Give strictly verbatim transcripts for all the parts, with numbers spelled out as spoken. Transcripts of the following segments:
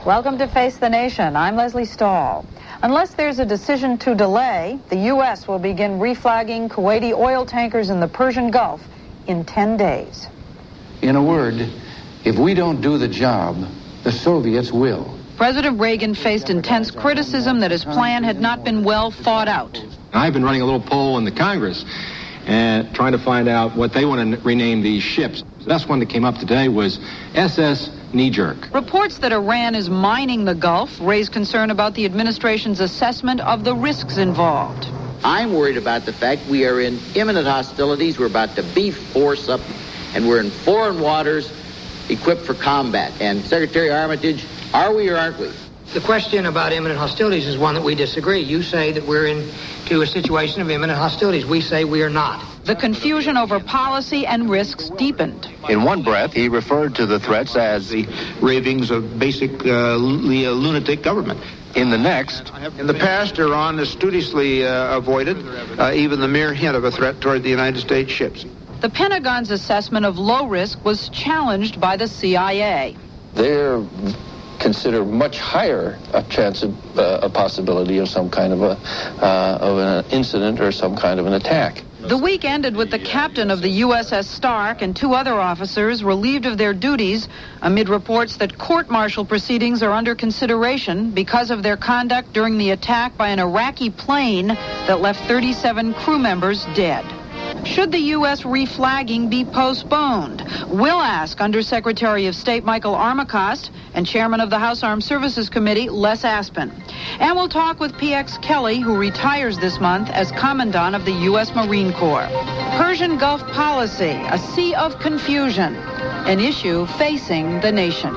Welcome to Face the Nation. I'm Leslie Stahl. Unless there's a decision to delay, the U S will begin reflagging Kuwaiti oil tankers in the Persian Gulf in ten days. In a word, if we don't do the job, the Soviets will. President Reagan faced intense criticism that his plan had not been well thought out. I've been running a little poll in the Congress and trying to find out what they want to rename these ships. The best one that came up today was S S Knee Jerk. Reports that Iran is mining the Gulf raise concern about the administration's assessment of the risks involved. I'm worried about the fact we are in imminent hostilities. We're about to beef force up, and we're in foreign waters equipped for combat. And Secretary Armitage, are we or aren't we? The question about imminent hostilities is one that we disagree. You say that we're into a situation of imminent hostilities. We say we are not. The confusion over policy and risks deepened. In one breath, he referred to the threats as the ravings of basically uh, lunatic government. In the next, in the past, Iran has studiously uh, avoided uh, even the mere hint of a threat toward the United States ships. The Pentagon's assessment of low risk was challenged by the C I A. They're consider much higher a chance of uh, a possibility of some kind of a uh, of an incident or some kind of an attack. The week ended with the captain of the U S S Stark and two other officers relieved of their duties amid reports that court-martial proceedings are under consideration because of their conduct during the attack by an Iraqi plane that left thirty-seven crew members dead. Should the U S reflagging be postponed? We'll ask Undersecretary of State Michael Armacost and Chairman of the House Armed Services Committee, Les Aspin. And we'll talk with P X Kelly, who retires this month as Commandant of the U S Marine Corps. Persian Gulf policy, a sea of confusion, an issue facing the nation.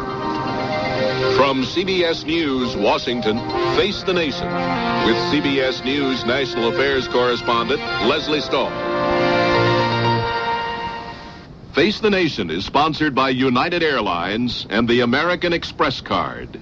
From C B S News, Washington, Face the Nation, with C B S News National Affairs correspondent Leslie Stahl. Face the Nation is sponsored by United Airlines and the American Express card.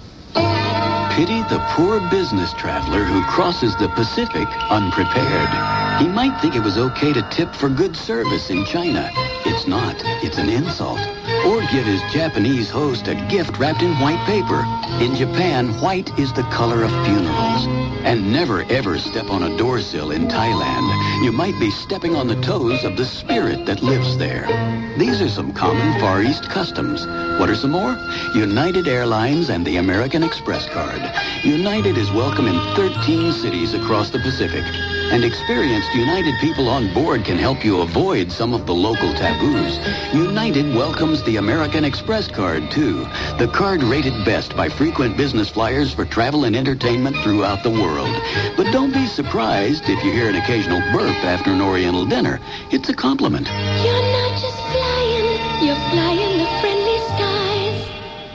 Pity the poor business traveler who crosses the Pacific unprepared. He might think it was okay to tip for good service in China. It's not. It's an insult. Or give his Japanese host a gift wrapped in white paper. In Japan, white is the color of funerals. And never ever step on a door sill in Thailand. You might be stepping on the toes of the spirit that lives there. These are some common Far East customs. What are some more? United Airlines and the American Express card. United is welcome in thirteen cities across the Pacific. And experienced United people on board can help you avoid some of the local taboos. United welcomes the American Express card, too. The card rated best by frequent business flyers for travel and entertainment throughout the world. But don't be surprised if you hear an occasional burp after an Oriental dinner. It's a compliment. You're not just flying, you're flying the friendly skies.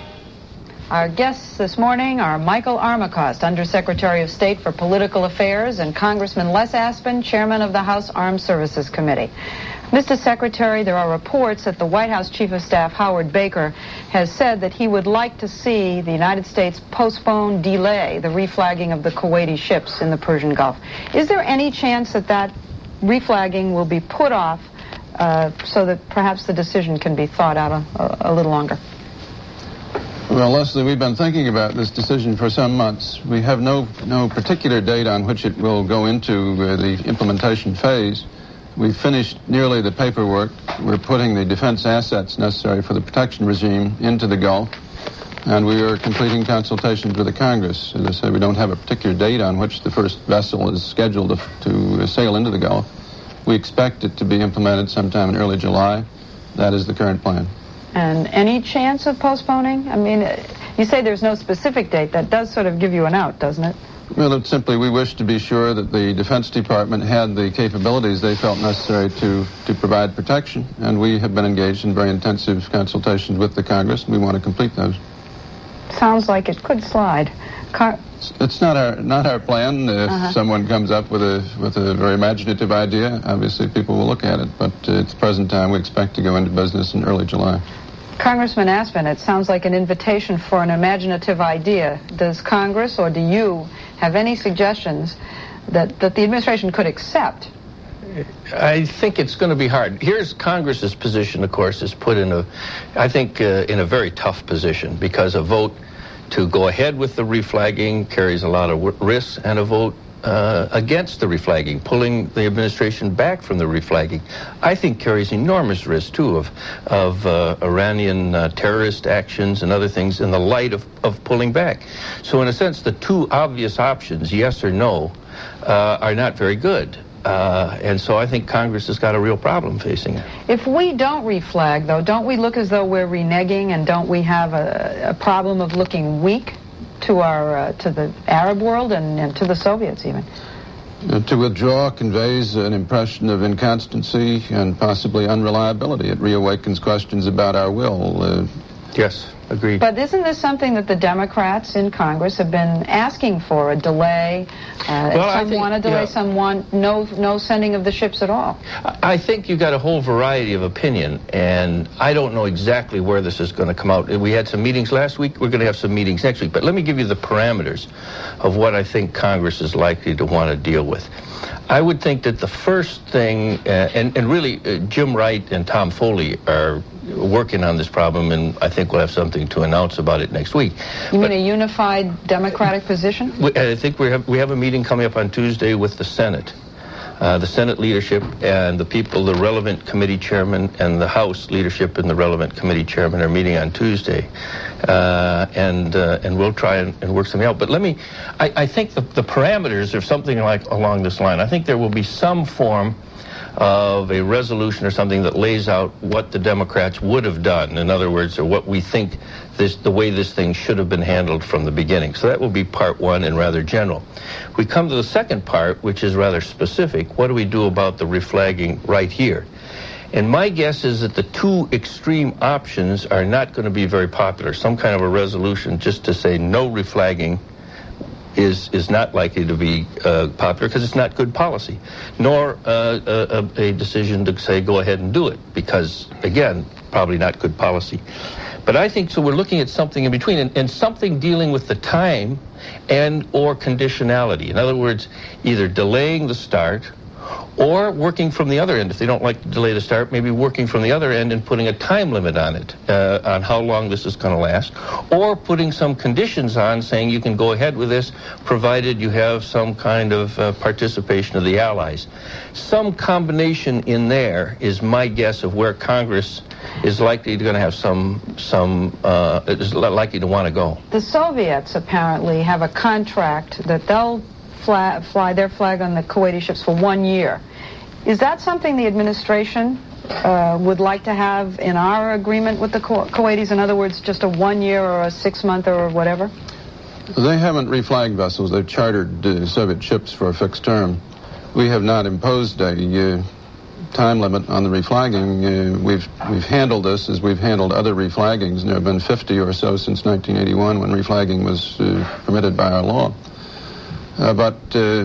Our guests this morning are Michael Armacost, Undersecretary of State for Political Affairs, and Congressman Les Aspin, Chairman of the House Armed Services Committee. Mister Secretary, there are reports that the White House Chief of Staff, Howard Baker, has said that he would like to see the United States postpone, delay the reflagging of the Kuwaiti ships in the Persian Gulf. Is there any chance that that reflagging will be put off uh, so that perhaps the decision can be thought out a, a, a little longer? Well, Leslie, we've been thinking about this decision for some months. We have no no particular date on which it will go into uh, the implementation phase. We've finished nearly the paperwork. We're putting the defense assets necessary for the protection regime into the Gulf, and we are completing consultations with the Congress. As I said, we don't have a particular date on which the first vessel is scheduled to, to sail into the Gulf. We expect it to be implemented sometime in early July. That is the current plan. And any chance of postponing? I mean, you say there's no specific date. That does sort of give you an out, doesn't it? Well, it's simply we wish to be sure that the Defense Department had the capabilities they felt necessary to, to provide protection, and we have been engaged in very intensive consultations with the Congress, and we want to complete those. Sounds like it could slide. Car- it's not our not our plan. If uh-huh. someone comes up with a with a very imaginative idea, obviously people will look at it, but uh, at the present time we expect to go into business in early July. Congressman Aspin, it sounds like an invitation for an imaginative idea. Does Congress or do you have any suggestions that, that the administration could accept? I think it's going to be hard. Here's Congress's position, of course, is put in a, I think, uh, in a very tough position because a vote to go ahead with the reflagging carries a lot of w- risks, and a vote uh, against the reflagging, pulling the administration back from the reflagging, I think carries enormous risk, too, of, of uh, Iranian uh, terrorist actions and other things in the light of, of pulling back. So in a sense, the two obvious options, yes or no, uh, are not very good. Uh, and so I think Congress has got a real problem facing it. If we don't reflag, though, don't we look as though we're reneging, and don't we have a, a problem of looking weak to our uh, to the Arab world and, and to the Soviets even? Uh, to withdraw conveys an impression of inconstancy and possibly unreliability. It reawakens questions about our will. Uh, yes, agreed. But isn't this something that the Democrats in Congress have been asking for, a delay? Uh, well, some think, want a delay, yeah. some want no, no sending of the ships at all. I think you've got a whole variety of opinion, and I don't know exactly where this is going to come out. We had some meetings last week. We're going to have some meetings next week. But let me give you the parameters of what I think Congress is likely to want to deal with. I would think that the first thing, uh, and, and really uh, Jim Wright and Tom Foley are working on this problem, and I think we'll have something to announce about it next week. You but mean a unified Democratic position? We, I think we have we have a meeting coming up on Tuesday with the Senate. Uh, the Senate leadership and the people, the relevant committee chairman, and the House leadership and the relevant committee chairman are meeting on Tuesday. Uh, and uh, and we'll try and, and work something out. But let me, I, I think the, the parameters are something like along this line. I think there will be some form of a resolution or something that lays out what the Democrats would have done. In other words, or what we think this, the way this thing should have been handled from the beginning. So that will be part one and rather general. We come to the second part, which is rather specific. What do we do about the reflagging right here? And my guess is that the two extreme options are not going to be very popular. Some kind of a resolution just to say no reflagging is is not likely to be uh, popular because it's not good policy, nor uh, a, a decision to say go ahead and do it because, again, probably not good policy. But I think so we're looking at something in between, and, and something dealing with the time and or conditionality. In other words, either delaying the start or working from the other end. If they don't like to delay the start, maybe working from the other end and putting a time limit on it, uh, on how long this is going to last, or putting some conditions on saying you can go ahead with this provided you have some kind of uh, participation of the allies. Some combination in there is my guess of where Congress is likely to going to have some, some uh, is likely to want to go. The Soviets apparently have a contract that they'll Fly, fly their flag on the Kuwaiti ships for one year. Is that something the administration uh, would like to have in our agreement with the Ku- Kuwaitis? In other words, just a one year or a six month or whatever? They haven't reflagged vessels. They've chartered uh, Soviet ships for a fixed term. We have not imposed a uh, time limit on the reflagging. Uh, we've we've handled this as we've handled other reflaggings. There have been fifty or so since nineteen eighty-one when reflagging was uh, permitted by our law. Uh, but uh,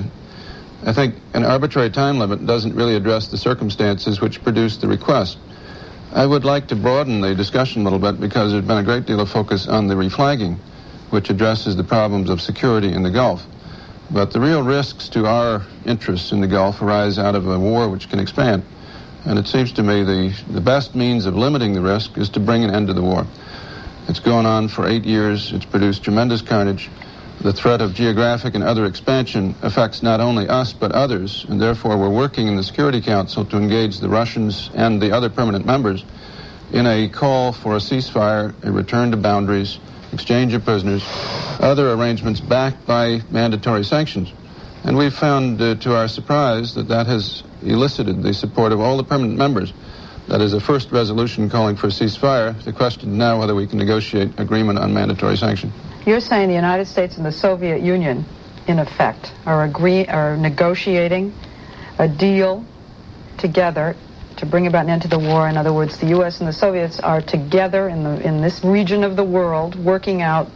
I think an arbitrary time limit doesn't really address the circumstances which produced the request. I would like to broaden the discussion a little bit because there's been a great deal of focus on the reflagging, which addresses the problems of security in the Gulf. But the real risks to our interests in the Gulf arise out of a war which can expand. And it seems to me the, the best means of limiting the risk is to bring an end to the war. It's gone on for eight years. It's produced tremendous carnage. The threat of geographic and other expansion affects not only us but others, and therefore we're working in the Security Council to engage the Russians and the other permanent members in a call for a ceasefire, a return to boundaries, exchange of prisoners, other arrangements backed by mandatory sanctions. And we've found, uh, to our surprise, that that has elicited the support of all the permanent members. That is a first resolution calling for a ceasefire. The question now whether we can negotiate agreement on mandatory sanction. You're saying the United States and the Soviet Union, in effect, are agree are negotiating a deal together to bring about an end to the war. In other words, the U S and the Soviets are together in the in this region of the world working out.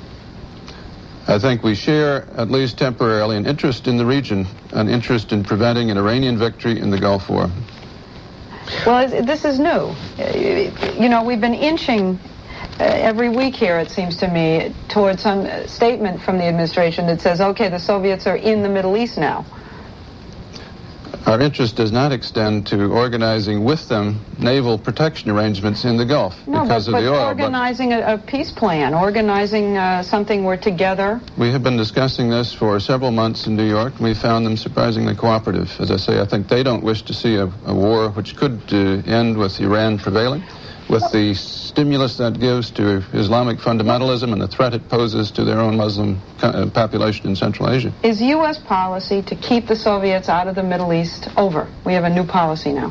I think we share, at least temporarily, an interest in the region, an interest in preventing an Iranian victory in the Gulf War. Well, this is new. You know, we've been inching Uh, every week here, it seems to me, towards some uh, statement from the administration that says, okay, the Soviets are in the Middle East now. Our interest does not extend to organizing with them naval protection arrangements in the Gulf no, because but, of the but oil. organizing a, a peace plan, organizing uh, something where together. We have been discussing this for several months in New York, and we found them surprisingly cooperative. As I say, I think they don't wish to see a, a war which could uh, end with Iran prevailing, with the stimulus that gives to Islamic fundamentalism and the threat it poses to their own Muslim co- population in Central Asia. Is U S policy to keep the Soviets out of the Middle East over? We have a new policy now.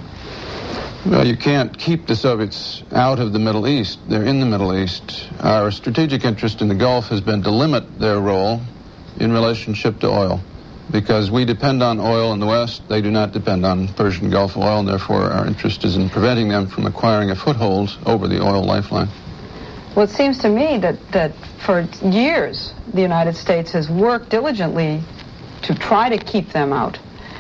Well, you can't keep the Soviets out of the Middle East. They're in the Middle East. Our strategic interest in the Gulf has been to limit their role in relationship to oil, because we depend on oil in the West. They do not depend on Persian Gulf oil, and therefore our interest is in preventing them from acquiring a foothold over the oil lifeline. Well, it seems to me that, that for years the United States has worked diligently to try to keep them out.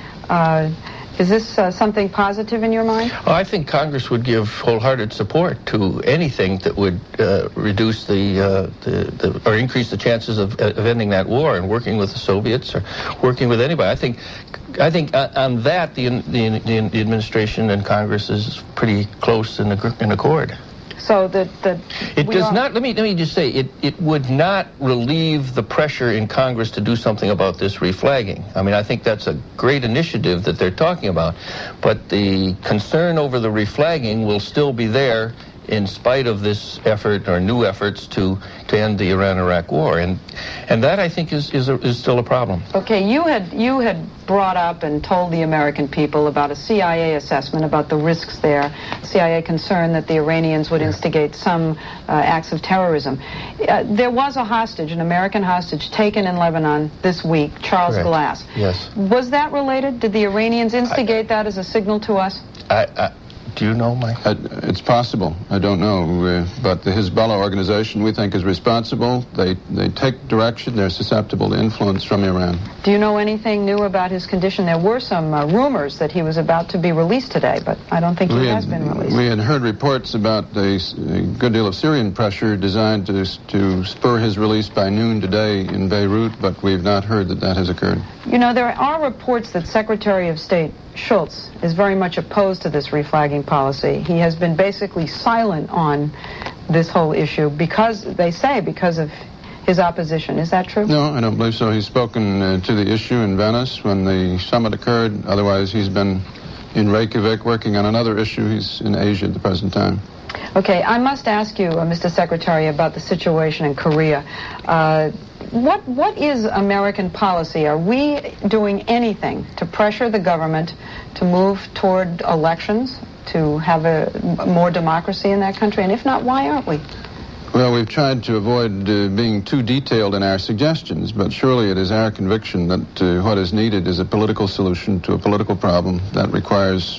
Uh, Is this uh, something positive in your mind? Well, I think Congress would give wholehearted support to anything that would uh, reduce the, uh, the, the or increase the chances of, of ending that war, and working with the Soviets or working with anybody. I think, I think uh, on that the, the the administration and Congress is pretty close in, ag- in accord. So that that it does not. Let me let me just say it. It would not relieve the pressure in Congress to do something about this reflagging. I mean, I think that's a great initiative that they're talking about, but the concern over the reflagging will still be there in spite of this effort or new efforts to to end the Iran-Iraq war, and and that I think is is a, is still a problem. Okay, you had you had brought up and told the American people about a C I A assessment about the risks there. C I A concerned that the Iranians would instigate some uh, acts of terrorism. Uh, there was a hostage, an American hostage, taken in Lebanon this week, Charles Correct. Glass. Yes. Was that related? Did the Iranians instigate I, that as a signal to us? I. I Do you know, Mike? Uh, it's possible. I don't know. Uh, but the Hezbollah organization, we think, is responsible. They they take direction. They're susceptible to influence from Iran. Do you know anything new about his condition? There were some uh, rumors that he was about to be released today, but I don't think he we has had, been released. We had heard reports about a, a good deal of Syrian pressure designed to, to spur his release by noon today in Beirut, but we've not heard that that has occurred. You know, there are reports that Secretary of State Schultz is very much opposed to this reflagging policy. He has been basically silent on this whole issue because, they say, because of his opposition. Is that true? No, I don't believe so. He's spoken uh, to the issue in Venice when the summit occurred. Otherwise, he's been in Reykjavik working on another issue. He's in Asia at the present time. Okay, I must ask you, uh, Mister Secretary, about the situation in Korea. Uh, What what is American policy? Are we doing anything to pressure the government to move toward elections, to have a more democracy in that country? And if not, why aren't we? Well, we've tried to avoid uh, being too detailed in our suggestions, but surely it is our conviction that uh, what is needed is a political solution to a political problem that requires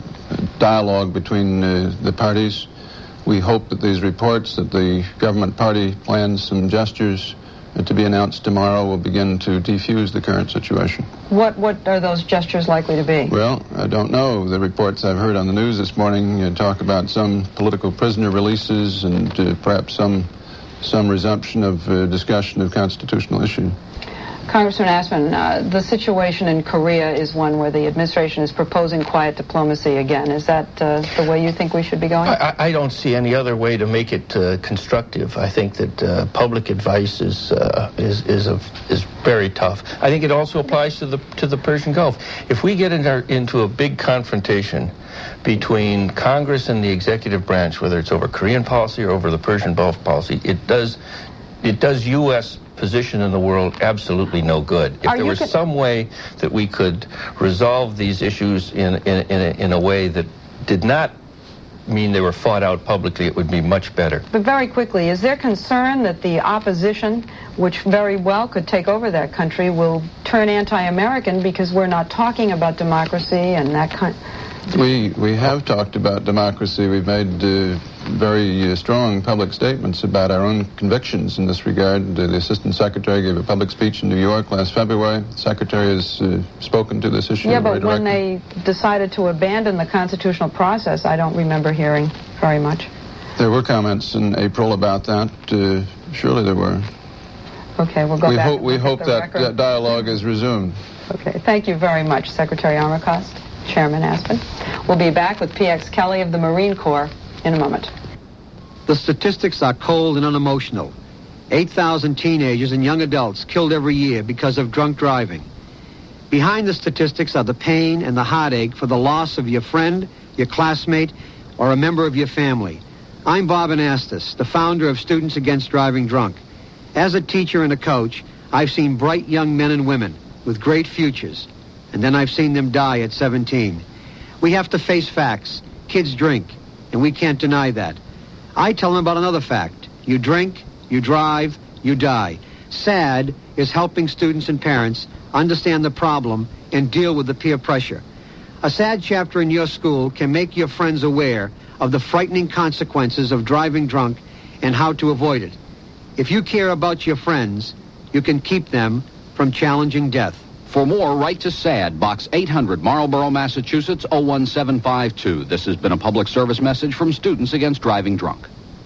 dialogue between uh, the parties. We hope that these reports that the government party plans some gestures to be announced tomorrow will begin to defuse the current situation. What what are those gestures likely to be? Well, I don't know. The reports I've heard on the news this morning uh, talk about some political prisoner releases and uh, perhaps some some resumption of uh, discussion of constitutional issues. Congressman Asman, uh, the situation in Korea is one where the administration is proposing quiet diplomacy again. Is that uh, the way you think we should be going? I, I don't see any other way to make it uh, constructive. I think that uh, public advice is uh, is is a, is very tough. I think it also applies to the to the Persian Gulf. If we get in our, into a big confrontation between Congress and the executive branch, whether it's over Korean policy or over the Persian Gulf policy, it does it does U S position in the world absolutely no good. If Are there was con- some way that we could resolve these issues in in in a, in a way that did not mean they were fought out publicly, it would be much better. But very quickly, is there concern that the opposition, which very well could take over that country, will turn anti-American because we're not talking about democracy and that kind? We we have talked about democracy. We've made uh, very uh, strong public statements about our own convictions in this regard. Uh, the Assistant Secretary gave a public speech in New York last February. The Secretary has uh, spoken to this issue. Yeah, but very when directly. they decided to abandon the constitutional process, I don't remember hearing very much. There were comments in April about that. Uh, surely there were. Okay, we'll go we back. Hope, we hope that uh, dialogue is resumed. Okay, thank you very much, Secretary Armacost, Chairman Aspen. We'll be back with P X Kelly of the Marine Corps in a moment. The statistics are cold and unemotional. eight thousand teenagers and young adults killed every year because of drunk driving. Behind the statistics are the pain and the heartache for the loss of your friend, your classmate, or a member of your family. I'm Bob Anastas, the founder of Students Against Driving Drunk. As a teacher and a coach, I've seen bright young men and women with great futures, and then I've seen them die at seventeen. We have to face facts. Kids drink, and we can't deny that. I tell them about another fact. You drink, you drive, you die. SAD is helping students and parents understand the problem and deal with the peer pressure. A SAD chapter in your school can make your friends aware of the frightening consequences of driving drunk and how to avoid it. If you care about your friends, you can keep them from challenging death. For more, write to SAD, Box eight hundred, Marlborough, Massachusetts, oh one seven five two. This has been a public service message from Students Against Driving Drunk.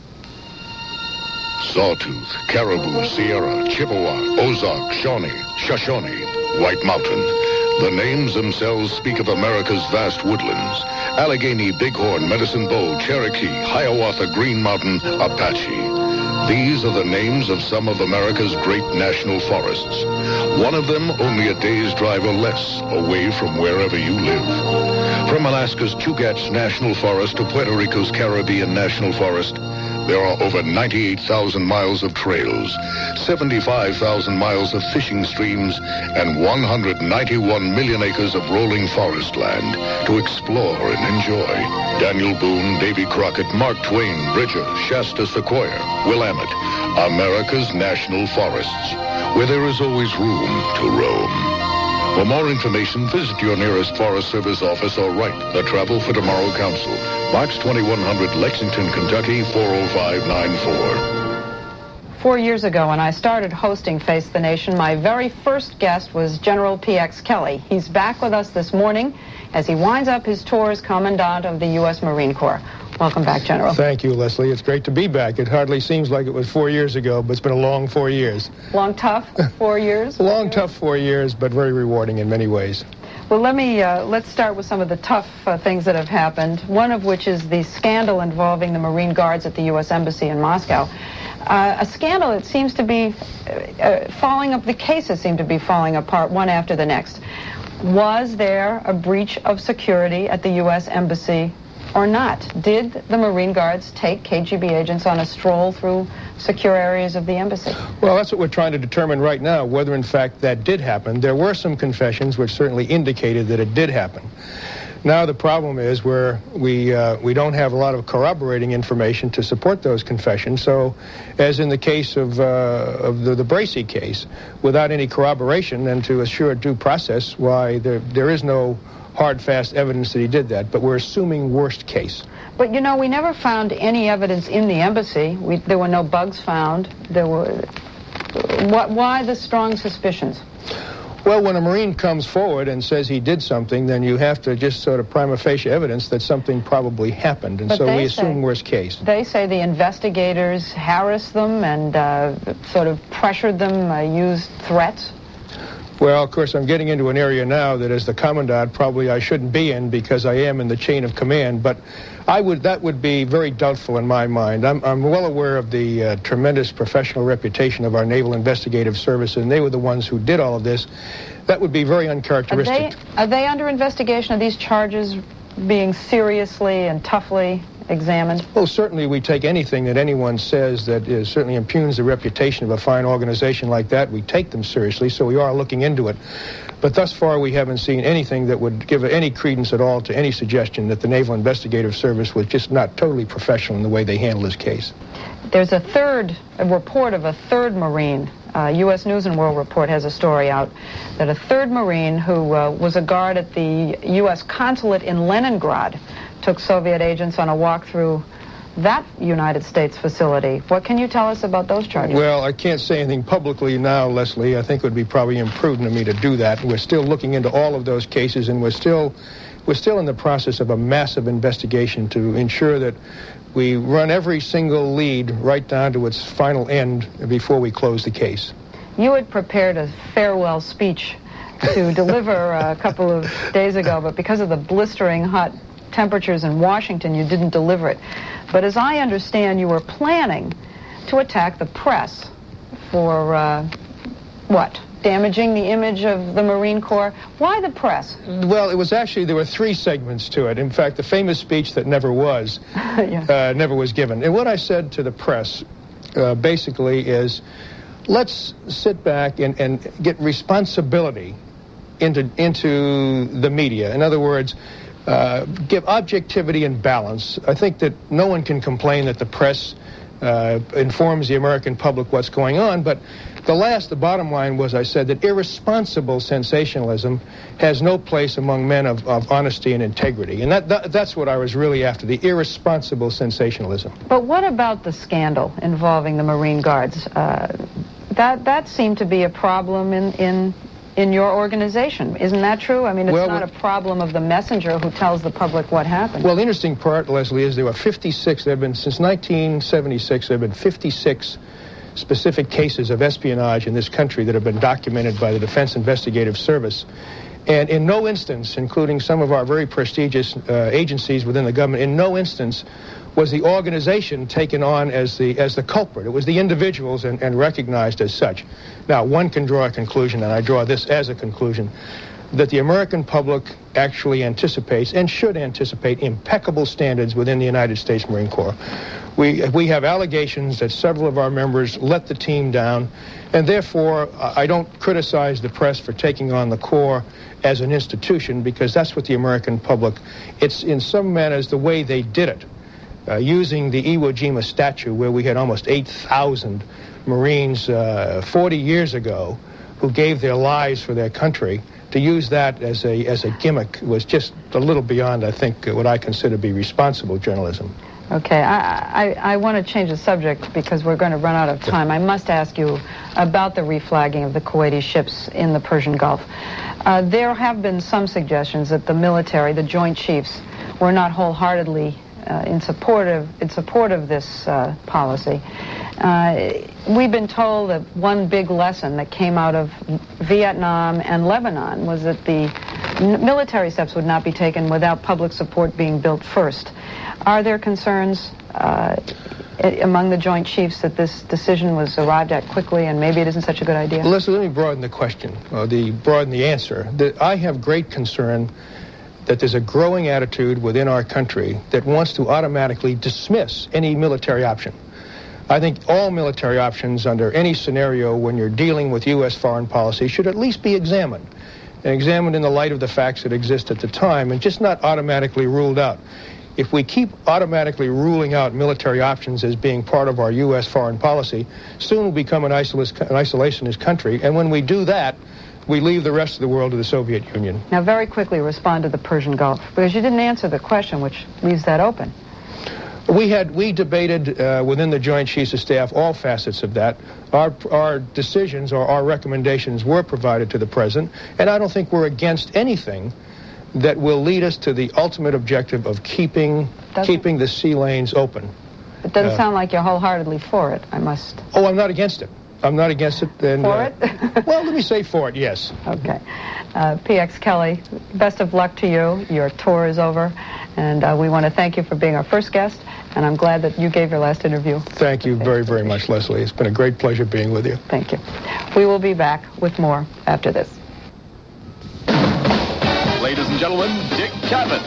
Sawtooth, Caribou, Sierra, Chippewa, Ozark, Shawnee, Shoshone, White Mountain. The names themselves speak of America's vast woodlands. Allegheny, Bighorn, Medicine Bow, Cherokee, Hiawatha, Green Mountain, Apache. These are the names of some of America's great national forests. One of them only a day's drive or less away from wherever you live. From Alaska's Chugach National Forest to Puerto Rico's Caribbean National Forest, there are over ninety-eight thousand miles of trails, seventy-five thousand miles of fishing streams, and one hundred ninety-one million acres of rolling forest land to explore and enjoy. Daniel Boone, Davy Crockett, Mark Twain, Bridger, Shasta, Sequoia, Willamette, America's national forests, where there is always room to roam. For more information, visit your nearest Forest Service office or write the Travel for Tomorrow Council, Box twenty-one hundred, Lexington, Kentucky, four oh five nine four. Four years ago, when I started hosting Face the Nation, my very first guest was General P X Kelly. He's back with us this morning as he winds up his tour as Commandant of the U S Marine Corps. Welcome back, General. Thank you, Leslie. It's great to be back. It hardly seems like it was four years ago, but it's been a long four years. Long, tough four years? long, tough four years, but very rewarding in many ways. Well, let me, uh, let's start with some of the tough uh, things that have happened, one of which is the scandal involving the Marine Guards at the U S Embassy in Moscow. Uh, a scandal that seems to be uh, falling up, the cases seem to be falling apart one after the next. Was there a breach of security at the U S Embassy or not? Did the Marine Guards take K G B agents on a stroll through secure areas of the embassy? Well, that's what we're trying to determine right now, whether in fact that did happen. There were some confessions which certainly indicated that it did happen. Now the problem is where we uh, we don't have a lot of corroborating information to support those confessions. So, as in the case of uh, of the, the Bracey case, without any corroboration and to assure due process, why there there is no hard, fast evidence that he did that, but we're assuming worst case. But, you know, we never found any evidence in the embassy. We, there were no bugs found. There were... What, why the strong suspicions? Well, when a Marine comes forward and says he did something, then you have to just sort of prima facie evidence that something probably happened, and but so we say, assume worst case. They say the investigators harassed them and uh, sort of pressured them, uh, used threats. Well, of course, I'm getting into an area now that as the Commandant probably I shouldn't be in because I am in the chain of command, but I would that would be very doubtful in my mind. I'm, I'm well aware of the uh, tremendous professional reputation of our Naval Investigative Service, and they were the ones who did all of this. That would be very uncharacteristic. Are they, are they under investigation? Are these charges being seriously and toughly examined? Well, certainly we take anything that anyone says that is, certainly impugns the reputation of a fine organization like that. We take them seriously, so we are looking into it. But thus far, we haven't seen anything that would give any credence at all to any suggestion that the Naval Investigative Service was just not totally professional in the way they handled this case. There's a third a report of a third Marine. Uh, U S News and World Report has a story out that a third Marine who uh, was a guard at the U S consulate in Leningrad took Soviet agents on a walk through that United States facility. What can you tell us about those charges? Well, I can't say anything publicly now, Leslie. I think it would be probably imprudent of me to do that. We're still looking into all of those cases, and we're still we're still in the process of a massive investigation to ensure that we run every single lead right down to its final end before we close the case. You had prepared a farewell speech to deliver a couple of days ago, but because of the blistering hot temperatures in Washington, you didn't deliver it. But as I understand, you were planning to attack the press for, uh, what, damaging the image of the Marine Corps? Why the press? Well, it was actually, there were three segments to it. In fact, the famous speech that never was, yeah. uh, never was given. And what I said to the press, uh, basically, is let's sit back and, and get responsibility into, into the media. In other words, uh, give objectivity and balance. I think that no one can complain that the press uh, informs the American public what's going on, but the last, the bottom line was, I said that irresponsible sensationalism has no place among men of, of honesty and integrity. And that, that that's what I was really after, the irresponsible sensationalism. But what about the scandal involving the Marine Guards? Uh, that that seemed to be a problem in, in, in your organization. Isn't that true? I mean, it's well, not a problem of the messenger who tells the public what happened. Well, the interesting part, Leslie, is there were fifty-six, there have been, since nineteen seventy-six, there have been fifty-six specific cases of espionage in this country that have been documented by the Defense Investigative Service. And in no instance, including some of our very prestigious uh, agencies within the government, in no instance was the organization taken on as the as the culprit. It was the individuals and, and recognized as such. Now, one can draw a conclusion, and I draw this as a conclusion, that the American public actually anticipates and should anticipate impeccable standards within the United States Marine Corps. We, we have allegations that several of our members let the team down, and therefore I don't criticize the press for taking on the Corps as an institution, because that's what the American public, it's in some manners the way they did it, uh, using the Iwo Jima statue where we had almost eight thousand Marines uh, forty years ago who gave their lives for their country. To use that as a, as a gimmick was just a little beyond, I think, what I consider to be responsible journalism. Okay, I, I, I want to change the subject because we're going to run out of time. I must ask you about the reflagging of the Kuwaiti ships in the Persian Gulf. Uh, there have been some suggestions that the military, the Joint Chiefs, were not wholeheartedly uh, in support of, in support of this uh, policy. Uh, we've been told that one big lesson that came out of Vietnam and Lebanon was that the military steps would not be taken without public support being built first. Are there concerns uh, among the Joint Chiefs that this decision was arrived at quickly and maybe it isn't such a good idea? Listen, let me broaden the question, or the broaden the answer. The, I have great concern that there's a growing attitude within our country that wants to automatically dismiss any military option. I think all military options under any scenario when you're dealing with U S foreign policy should at least be examined, and examined in the light of the facts that exist at the time, and just not automatically ruled out. If we keep automatically ruling out military options as being part of our U S foreign policy, soon we'll become an isolationist country, and when we do that, we leave the rest of the world to the Soviet Union. Now, very quickly respond to the Persian Gulf, because you didn't answer the question, which leaves that open. We had we debated uh, within the Joint Chiefs of Staff all facets of that. Our our decisions or our recommendations were provided to the President, and I don't think we're against anything that will lead us to the ultimate objective of keeping doesn't, keeping the sea lanes open. It doesn't uh, sound like you're wholeheartedly for it, I must... Oh, I'm not against it. I'm not against it. And, for uh, it? Well, let me say for it, yes. Okay. Uh, P X Kelly, best of luck to you. Your tour is over, and uh, we want to thank you for being our first guest, and I'm glad that you gave your last interview. Thank you very, very much, Leslie. It's been a great pleasure being with you. Thank you. We will be back with more after this. Ladies and gentlemen, Dick Cavett.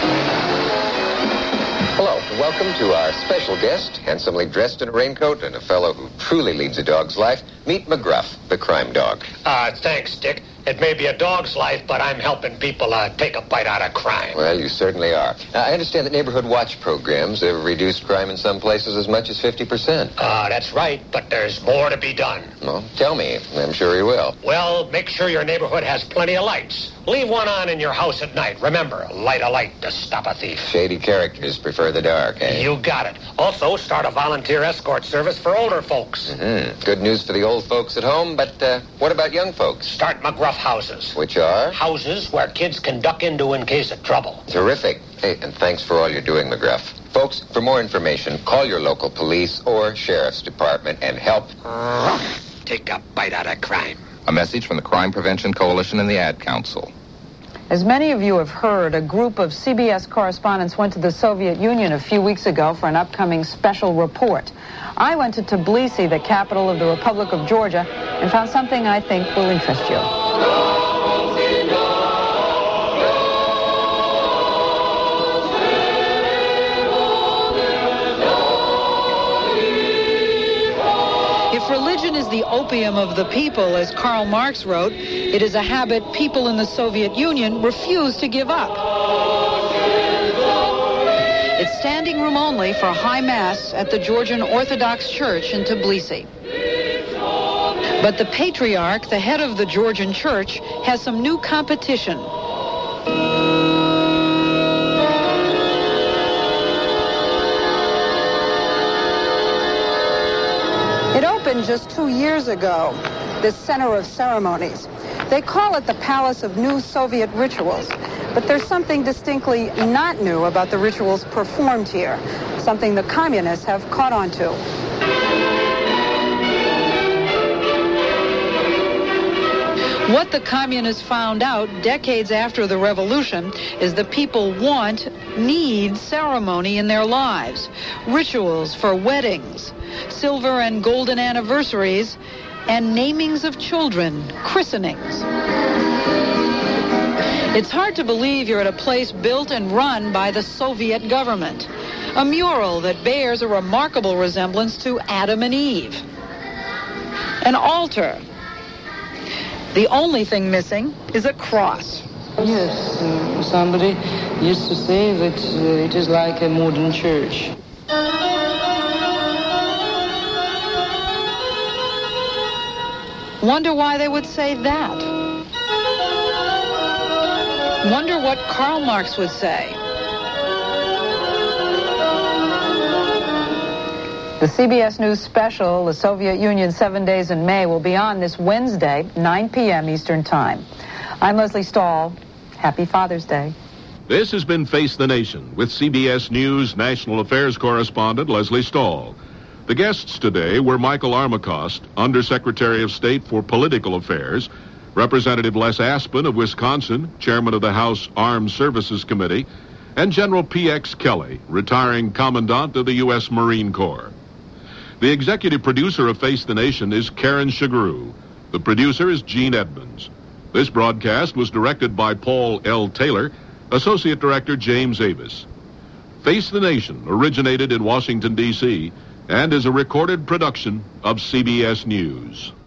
Hello, and welcome to our special guest, handsomely dressed in a raincoat and a fellow who truly leads a dog's life. Meet McGruff, the crime dog. Uh, thanks, Dick. It may be a dog's life, but I'm helping people uh, take a bite out of crime. Well, you certainly are. Now, I understand that neighborhood watch programs have reduced crime in some places as much as fifty percent. Uh, that's right, but there's more to be done. Well, tell me. I'm sure you will. Well, make sure your neighborhood has plenty of lights. Leave one on in your house at night. Remember, light a light to stop a thief. Shady characters prefer the dark, eh? You got it. Also, start a volunteer escort service for older folks. Mm-hmm. Good news for the old folks at home, but uh, what about young folks? Start McGruff houses. Which are? Houses where kids can duck into in case of trouble. Terrific. Hey, and thanks for all you're doing, McGruff. Folks, for more information, call your local police or sheriff's department and help take a bite out of crime. A message from the Crime Prevention Coalition and the Ad Council. As many of you have heard, a group of C B S correspondents went to the Soviet Union a few weeks ago for an upcoming special report. I went to Tbilisi, the capital of the Republic of Georgia, and found something I think will interest you. If religion is the opium of the people, as Karl Marx wrote, it is a habit people in the Soviet Union refuse to give up. It's standing room only for High Mass at the Georgian Orthodox Church in Tbilisi. But the Patriarch, the head of the Georgian Church, has some new competition. It opened just two years ago, this center of ceremonies. They call it the Palace of New Soviet Rituals, but there's something distinctly not new about the rituals performed here, something the communists have caught on to. What the communists found out decades after the revolution is the people want, need ceremony in their lives. Rituals for weddings, silver and golden anniversaries, and namings of children, christenings. It's hard to believe you're at a place built and run by the Soviet government. A mural that bears a remarkable resemblance to Adam and Eve. An altar. The only thing missing is a cross. Yes, uh, somebody used to say that uh, it is like a modern church. Wonder why they would say that. Wonder what Karl Marx would say. The C B S News special, The Soviet Union Seven Days in May, will be on this Wednesday, nine p.m. Eastern Time. I'm Leslie Stahl. Happy Father's Day. This has been Face the Nation with C B S News National Affairs correspondent Leslie Stahl. The guests today were Michael Armacost, Undersecretary of State for Political Affairs, Representative Les Aspin of Wisconsin, Chairman of the House Armed Services Committee, and General P X Kelly, retiring Commandant of the U S Marine Corps. The executive producer of Face the Nation is Karen Shagru. The producer is Gene Edmonds. This broadcast was directed by Paul L. Taylor, Associate Director James Avis. Face the Nation originated in Washington, D C, and is a recorded production of C B S News.